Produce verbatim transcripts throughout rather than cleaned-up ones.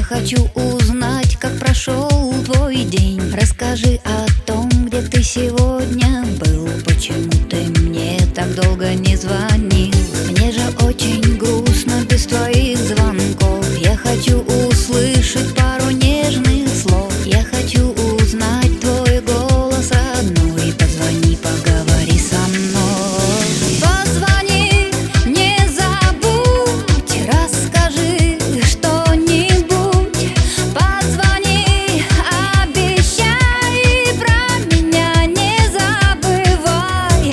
хочу узнать, как прошел твой день. Расскажи о том, где ты сегодня был. Почему ты мне так долго не звонил? Мне же очень грустно без твоих звонков. Я хочу услышать пару нежных слов. Я хочу узнать твой голос одной. Позвони, поговори со мной. Позвони, не забудь, расскажи что-нибудь. Позвони, обещай, про меня не забывай.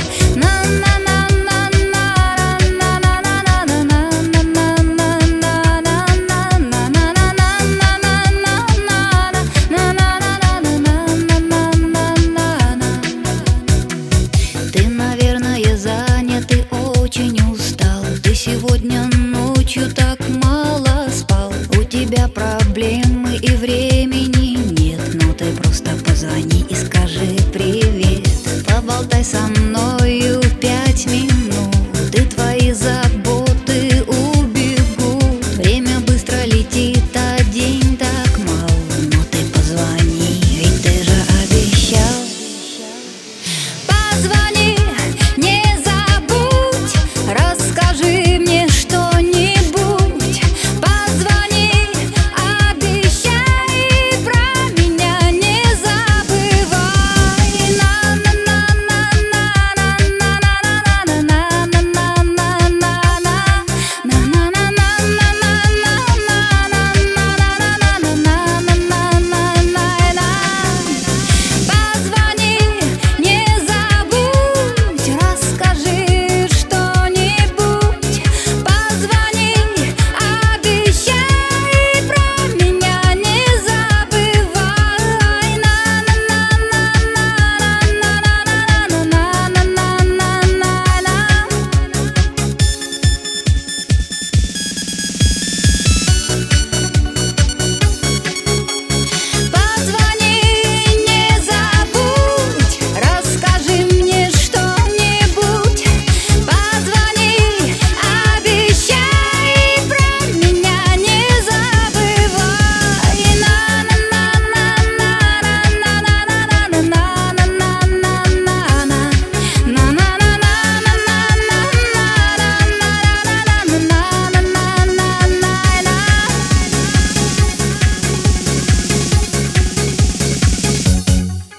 Ты, наверное, занят и очень устал. Ты сегодня ночью так мало спал. У тебя проблемы и времени нет. Но ты просто позвони и скажи привет. Поболтай со мной.